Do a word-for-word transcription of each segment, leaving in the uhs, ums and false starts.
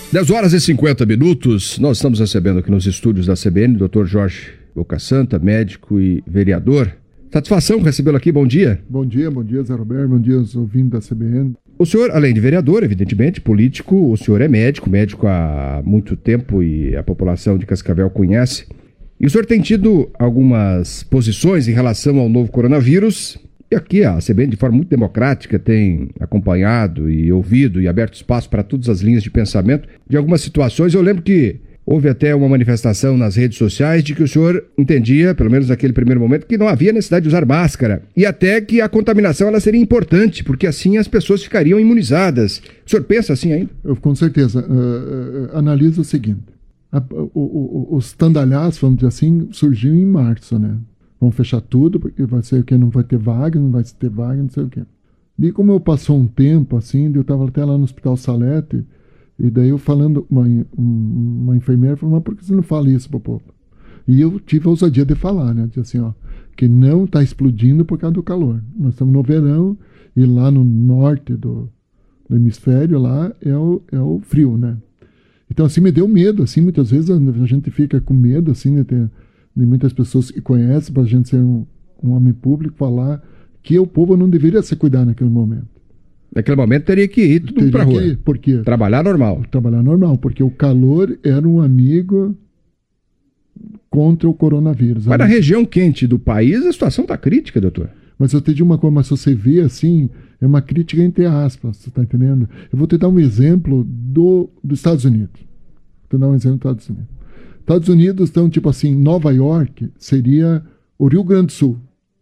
dez horas e cinquenta minutos, nós estamos recebendo aqui nos estúdios da C B N o doutor Jorge Bocasanta, médico e vereador. Satisfação recebê-lo aqui, bom dia. Bom dia, bom dia, Zé Roberto, bom dia aos ouvintes da C B N. O senhor, além de vereador, evidentemente, político, o senhor é médico, médico há muito tempo e a população de Cascavel conhece. E o senhor tem tido algumas posições em relação ao novo coronavírus. E aqui a C B N, de forma muito democrática, tem acompanhado e ouvido e aberto espaço para todas as linhas de pensamento de algumas situações. Eu lembro que houve até uma manifestação nas redes sociais de que o senhor entendia, pelo menos naquele primeiro momento, que não havia necessidade de usar máscara. E até que a contaminação ela seria importante, porque assim as pessoas ficariam imunizadas. O senhor pensa assim ainda? Eu, com certeza. Uh, uh, analisa o seguinte. A, o, o, os tandalhaços, vamos dizer assim, surgiu em março, né? Vão fechar tudo, porque vai ser o que não vai ter vaga, não vai ter vaga, não sei o quê. E como eu passou um tempo, assim, eu estava até lá no Hospital Salete, e daí eu falando, uma, uma enfermeira falou, mas por que você não fala isso pro povo? E eu tive a ousadia de falar, né? Disse assim, ó, que não está explodindo por causa do calor. Nós estamos no verão, e lá no norte do, do hemisfério, lá é o, é o frio, né? Então, assim, me deu medo, assim, muitas vezes a gente fica com medo, assim, de ter... de muitas pessoas que conhecem, para a gente ser um, um homem público, falar que o povo não deveria se cuidar naquele momento. Naquele momento teria que ir tudo para a rua. Ir, porque trabalhar normal. Trabalhar normal, porque o calor era um amigo contra o coronavírus. Mas na região quente do país a situação está crítica, doutor. Mas eu te digo uma coisa, mas se você vê assim, é uma crítica entre aspas, você está entendendo? Eu vou te dar um exemplo do, dos Estados Unidos. Vou te dar um exemplo dos Estados Unidos. Estados Unidos estão, tipo assim, Nova York seria o Rio Grande do Sul.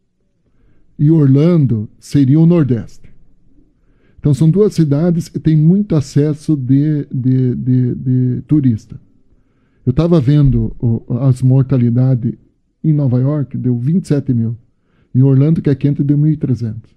E Orlando seria o Nordeste. Então são duas cidades que têm muito acesso de, de, de, de turista. Eu estava vendo o, as mortalidades em Nova York, deu vinte e sete mil. Em Orlando, que é quente, deu mil e trezentos.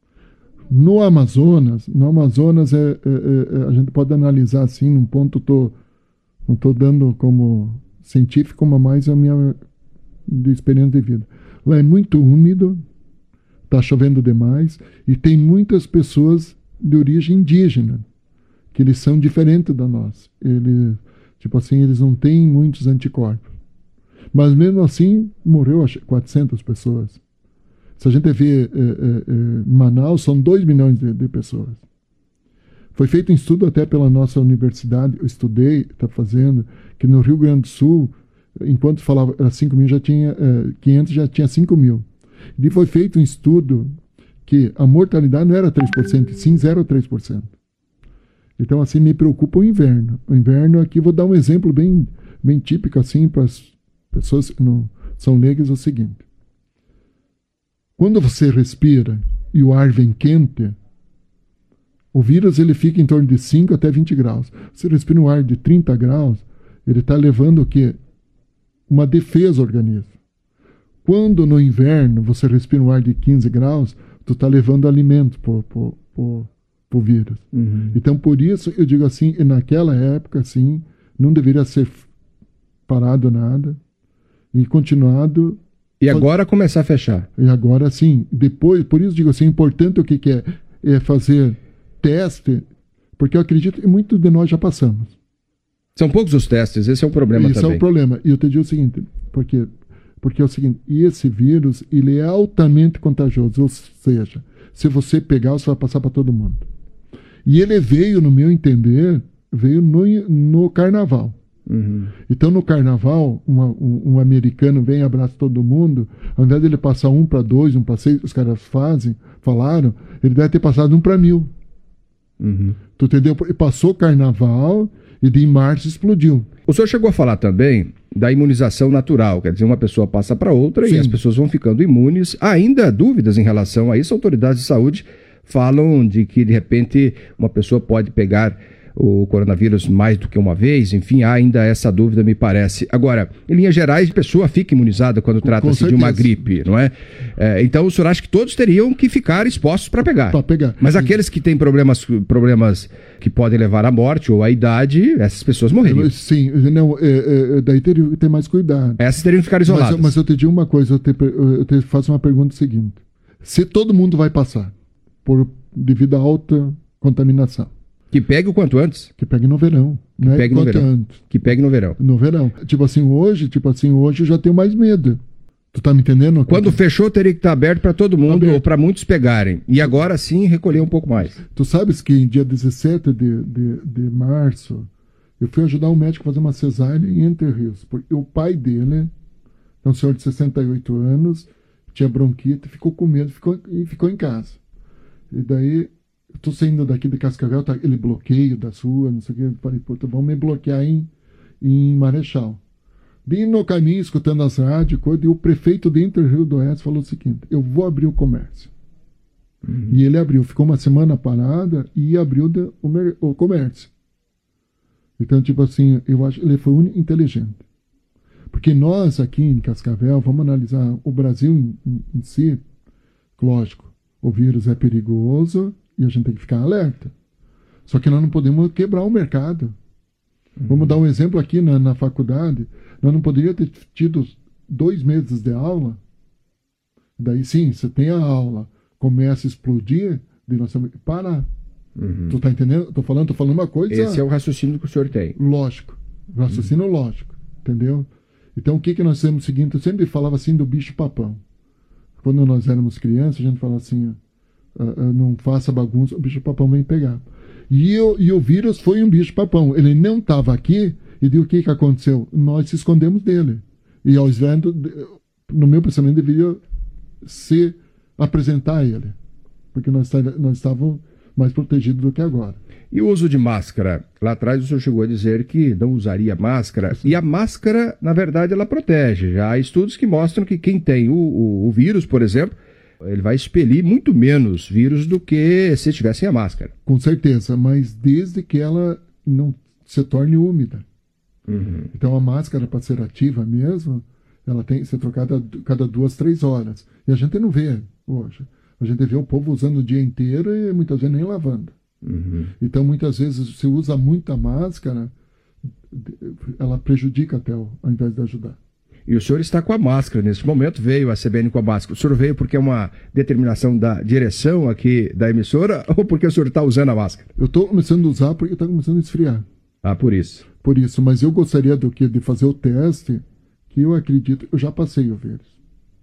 No Amazonas, no Amazonas é, é, é, a gente pode analisar assim, num ponto, tô, não estou dando como científico, mas mais a minha de experiência de vida. Lá é muito úmido, está chovendo demais, e tem muitas pessoas de origem indígena, que eles são diferentes da nossa. Eles, tipo assim, eles não têm muitos anticorpos. Mas mesmo assim, morreu acho, quatrocentas pessoas. Se a gente vê é, é, é, Manaus, são dois milhões de, de pessoas. Foi feito um estudo até pela nossa universidade, eu estudei, está fazendo, que no Rio Grande do Sul, enquanto falava era cinco mil, já tinha é, quinhentos, já tinha cinco mil. E foi feito um estudo que a mortalidade não era três por cento, sim zero vírgula três por cento. Então, assim, me preocupa o inverno. O inverno aqui, vou dar um exemplo bem, bem típico, assim, para as pessoas que não são leigas, é o seguinte. Quando você respira e o ar vem quente, o vírus ele fica em torno de cinco até vinte graus. Se respira um ar de trinta graus, ele está levando o quê? Uma defesa ao organismo. Quando no inverno você respira um ar de quinze graus, tu está levando alimento para o vírus. Uhum. Então, por isso, eu digo assim, naquela época, assim, não deveria ser parado nada e continuado. E agora começar a fechar. E agora, sim, depois, por isso digo assim, importante o que, que é, é fazer teste, porque eu acredito que muitos de nós já passamos. São poucos os testes, esse é o problema esse também. Esse é o problema. E eu te digo o seguinte, porque, porque é o seguinte, esse vírus, ele é altamente contagioso, ou seja, se você pegar, você vai passar para todo mundo. E ele veio, no meu entender, veio no, no carnaval. Uhum. Então, no carnaval, uma, um, um americano vem e abraça todo mundo, ao invés dele passar um para dois, um para seis, os caras fazem, falaram, ele deve ter passado um para mil. Uhum. Tu entendeu? E passou carnaval e de março explodiu. O senhor chegou a falar também da imunização natural, quer dizer, uma pessoa passa para outra. Sim. E as pessoas vão ficando imunes. Há ainda dúvidas em relação a isso. Autoridades de saúde falam de que, de repente, uma pessoa pode pegar o coronavírus mais do que uma vez, enfim, há ainda essa dúvida, me parece. Agora, em linhas gerais, a pessoa fica imunizada quando trata-se de uma gripe, não é? é? Então, o senhor acha que todos teriam que ficar expostos para pegar? Para pegar. Mas aqueles que têm problemas, problemas que podem levar à morte ou à idade, essas pessoas morreriam. Sim, não, é, é, daí teriam que ter mais cuidado. Essas teriam que ficar isoladas. Mas, mas eu te digo uma coisa, eu te, eu te faço uma pergunta seguinte. Se todo mundo vai passar por, devido a alta contaminação, Que pegue o quanto antes. Que pegue no verão. Que não pegue é no quanto verão. antes. Que pegue no verão. No verão. Tipo assim, hoje, tipo assim, hoje eu já tenho mais medo. Tu tá me entendendo? Quando fechou, teria que estar aberto para todo mundo, aberto. ou para muitos pegarem. E agora sim, recolher um pouco mais. Tu sabes que em dia dezessete de, de, de março, eu fui ajudar um médico a fazer uma cesárea em Entre Rios. Porque o pai dele, é um senhor de sessenta e oito anos, tinha bronquite, ficou com medo ficou, e ficou em casa. E daí, eu tô saindo daqui de Cascavel, tá aquele bloqueio das ruas, não sei o que. Eu falei, puta, vamos me bloquear em, em Marechal. Bem no caminho, escutando as rádios, coisa, e o prefeito de Entre Rio do Oeste falou o seguinte: eu vou abrir o comércio. Uhum. E ele abriu, ficou uma semana parada e abriu de, o, o comércio. Então, tipo assim, eu acho que ele foi muito inteligente. Porque nós aqui em Cascavel, vamos analisar o Brasil em, em, em si, lógico, o vírus é perigoso e a gente tem que ficar alerta. Só que nós não podemos quebrar o mercado. Uhum. Vamos dar um exemplo aqui na, na faculdade. Nós não poderíamos ter tido dois meses de aula. Daí sim, você tem a aula, começa a explodir, de nós temos que parar. Uhum. Tu tá entendendo? Tô falando, tô falando uma coisa. Esse é o raciocínio que o senhor tem. Lógico. Raciocínio uhum. lógico. Entendeu? Então o que que nós temos o seguinte? Eu sempre falava assim do bicho papão. Quando nós éramos crianças, a gente falava assim: uh, uh, não faça bagunça, o bicho papão vem pegar. E, eu, e o vírus foi um bicho papão. Ele não estava aqui. E de o que, que aconteceu? Nós se escondemos dele. E aos ventos, no meu pensamento, deveria se apresentar ele. Porque nós, nós estávamos mais protegidos do que agora. E o uso de máscara? Lá atrás o senhor chegou a dizer que não usaria máscara. Sim. E a máscara, na verdade, ela protege. Já há estudos que mostram que quem tem o, o, o vírus, por exemplo, ele vai expelir muito menos vírus do que se tivesse a máscara. Com certeza, mas desde que ela não se torne úmida. Uhum. Então a máscara, para ser ativa mesmo, ela tem que ser trocada cada duas, três horas. E a gente não vê hoje. A gente vê o povo usando o dia inteiro e muitas vezes nem lavando. Uhum. Então muitas vezes você usa muita máscara, ela prejudica até ao invés de ajudar. E o senhor está com a máscara nesse momento, veio a C B N com a máscara. O senhor veio porque é uma determinação da direção aqui da emissora ou porque o senhor está usando a máscara? Eu estou começando a usar porque está começando a esfriar. Ah, por isso. Por isso, mas eu gostaria do que de fazer o teste, que eu acredito, eu já passei o vírus.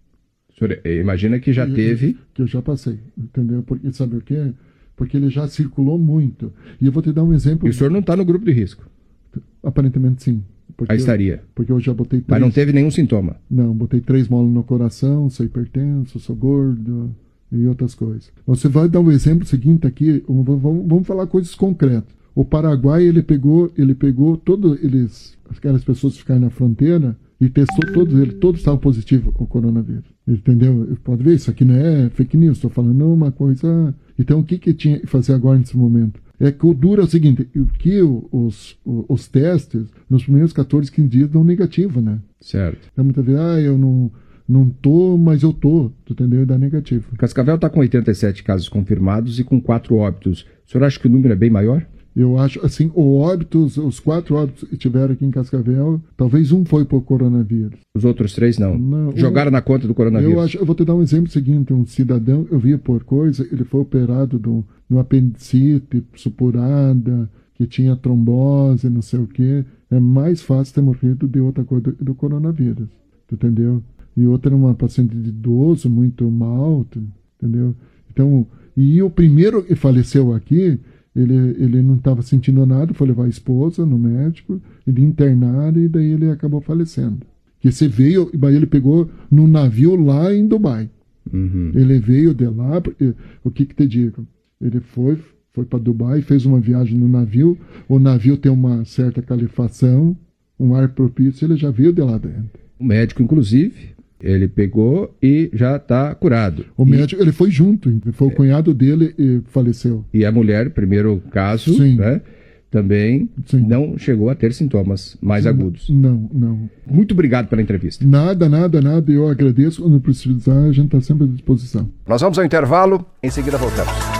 O senhor imagina que já eu, teve... Que eu já passei, entendeu? Porque sabe o quê? Porque ele já circulou muito. E eu vou te dar um exemplo... E o senhor não está no grupo de risco? Aparentemente sim. Aí estaria. Porque eu já botei três... Mas não teve nenhum sintoma? Não, botei três molas no coração, sou hipertenso, sou gordo e outras coisas. Você vai dar um exemplo seguinte aqui, vamos, vamos falar coisas concretas. O Paraguai, ele pegou, ele pegou todos eles, aquelas pessoas que ficaram na fronteira e testou todos eles, todos estavam positivos ao coronavírus. Entendeu? Pode ver, isso aqui não é fake news, estou falando uma coisa... Então, o que que tinha que fazer agora nesse momento? É que o duro é o seguinte, que os, os, os testes, nos primeiros quatorze, quinze dias, dão negativo, né? Certo. Então, muitas vezes, ah, eu não, não tô, mas eu tô, tu entendeu? E dá negativo. Cascavel está com oitenta e sete casos confirmados e com quatro óbitos. O senhor acha que o número é bem maior? Eu acho, assim, o óbitos, os quatro óbitos que tiveram aqui em Cascavel, talvez um foi por coronavírus. Os outros três não? não Jogaram um, na conta do coronavírus? Eu, acho, eu vou te dar um exemplo seguinte, um cidadão, eu via por coisa, ele foi operado de um apendicite, supurada, que tinha trombose, não sei o quê. É mais fácil ter morrido de outra coisa do, do coronavírus, tu entendeu? E outra era uma paciente de idoso, muito mal, tu, entendeu? Então, e o primeiro que faleceu aqui, Ele, ele não estava sentindo nada, foi levar a esposa no médico, ele internaram e daí ele acabou falecendo. Que você veio, mas ele pegou no navio lá em Dubai. Uhum. Ele veio de lá, porque, o que que te digo? Ele foi, foi para Dubai, fez uma viagem no navio, o navio tem uma certa calefação, um ar propício, ele já veio de lá dentro. O médico, inclusive... Ele pegou e já está curado. O e... médico, ele foi junto, foi o cunhado dele e faleceu. E a mulher, primeiro caso, né, também Sim. não chegou a ter sintomas mais Sim. agudos. Não, não. Muito obrigado pela entrevista. Nada, nada, nada. Eu agradeço. Quando precisar, a gente está sempre à disposição. Nós vamos ao intervalo, em seguida voltamos.